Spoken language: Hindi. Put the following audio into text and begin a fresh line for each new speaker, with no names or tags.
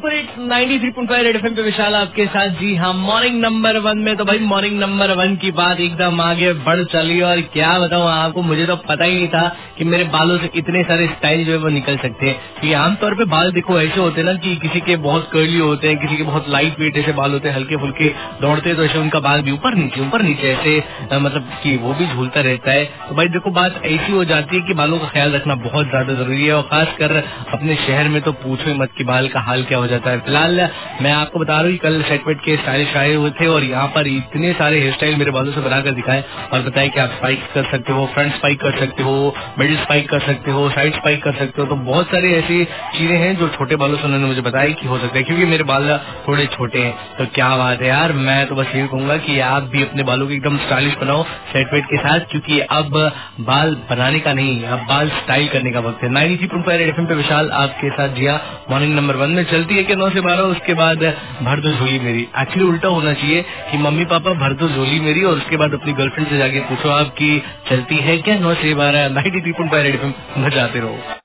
सुपर 93.5 रेड एफएम पे विशाल आपके साथ। जी हाँ, मॉर्निंग नंबर 1 में तो भाई मॉर्निंग नंबर 1 की बात एकदम आगे बढ़ चली। और क्या बताऊँ आपको, मुझे तो पता ही नहीं था कि मेरे बालों से इतने सारे स्टाइल जो है वो निकल सकते हैं। क्योंकि आमतौर पे बाल देखो ऐसे होते हैं ना कि किसी के बहुत कर्ली होते हैं, किसी के बहुत लाइट वेट ऐसे बाल होते हैं, हल्के फुल्के दौड़ते हैं तो ऐसे उनका बाल भी ऊपर नीचे ऐसे मतलब कि वो भी झूलता रहता है। तो भाई देखो बात ऐसी हो जाती है कि बालों का ख्याल रखना बहुत ज्यादा जरूरी है। और खासकर अपने शहर में तो पूछो ही मत कि बाल का हाल क्या हो जाता है। फिलहाल मैं आपको बता रहा हूँ कल सेटवेट के स्टाइलिश आए हुए थे और यहाँ पर इतने सारे हेयर स्टाइल मेरे बालों से बनाकर दिखाए और बताए कि आप स्पाइक कर सकते हो, फ्रंट स्पाइक कर सकते हो, मिडिल स्पाइक कर सकते हो, साइड स्पाइक कर सकते हो। तो बहुत सारी ऐसी चीजें हैं जो छोटे बालों से उन्होंने मुझे बताया कि हो सकता है, क्योंकि मेरे बाल थोड़े छोटे हैं। तो क्या बात है यार, मैं तो बस ये कहूंगा कि आप भी अपने बालों को एकदम स्टाइलिश बनाओ सेटवेट के साथ, क्योंकि अब बाल बनाने का नहीं, अब बाल स्टाइल करने का वक्त है। 93.5 रेड एफएम पे विशाल आपके साथ। जिया मॉर्निंग नंबर 1 में चलती है कि 9 से 12, उसके बाद भर दो झोली मेरी। एक्चुअली उल्टा होना चाहिए कि मम्मी पापा भर दो झोली मेरी और उसके बाद अपनी गर्लफ्रेंड से जाके पूछो आपकी चलती है क्या 9 से 12। 93.5 रेड एफएम बजाते रहो।